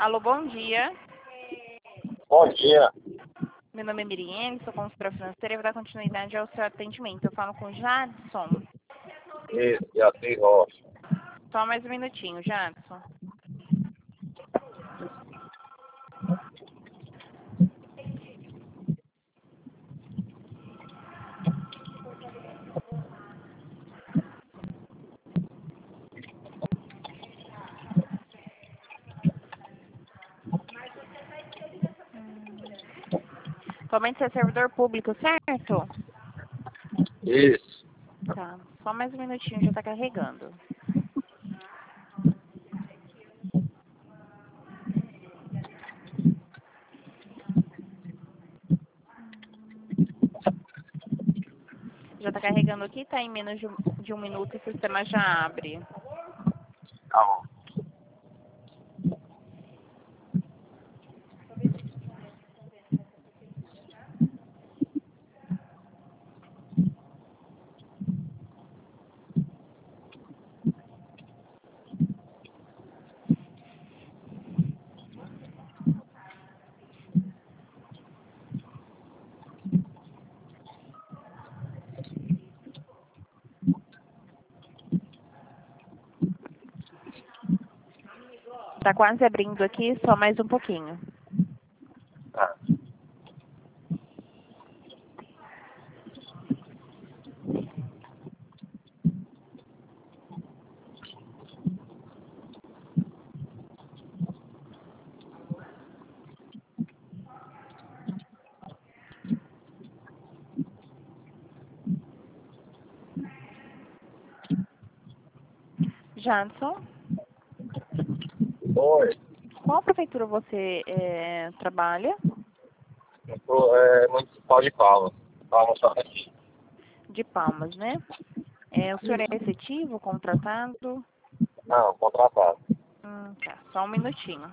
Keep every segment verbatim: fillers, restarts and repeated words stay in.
Alô, bom dia. Bom dia. Meu nome é Miriene, sou consultora financeira e vou dar continuidade ao seu atendimento. Eu falo com o Jadson. Isso, Beatriz Rocha. Só mais um minutinho, Jadson. Somente ser servidor público, certo? Isso. Tá. Só mais um minutinho, já tá carregando. Já tá carregando aqui, tá em menos de um, de um minuto e o sistema já abre. Tá bom. Tá quase abrindo aqui, só mais um pouquinho. Tá. Jadson, Oi. qual prefeitura você é, trabalha? Eu sou é, municipal de Palmas. Palmas só aqui. De Palmas, né? É, o senhor é efetivo, contratado? Não, contratado. Hum, tá, só um minutinho.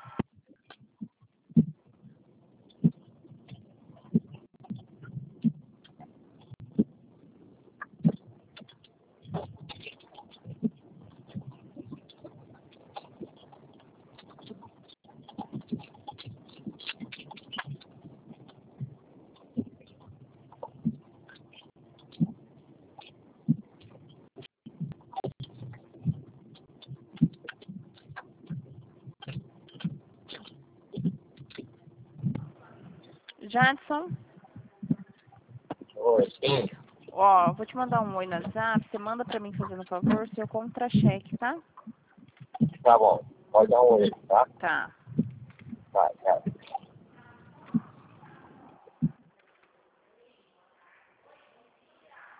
Jadson, Oi, sim. ó, vou te mandar um oi no WhatsApp, você manda pra mim fazendo favor seu contra-cheque, tá? Tá bom. Pode dar um oi, tá? Tá.